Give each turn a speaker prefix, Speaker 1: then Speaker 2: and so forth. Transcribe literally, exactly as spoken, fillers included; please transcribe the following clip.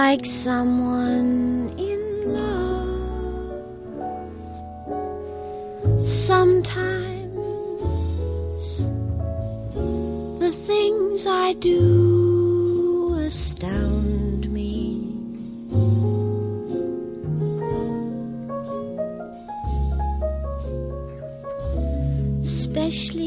Speaker 1: like someone in love. Sometimes the things I do astound me. Especially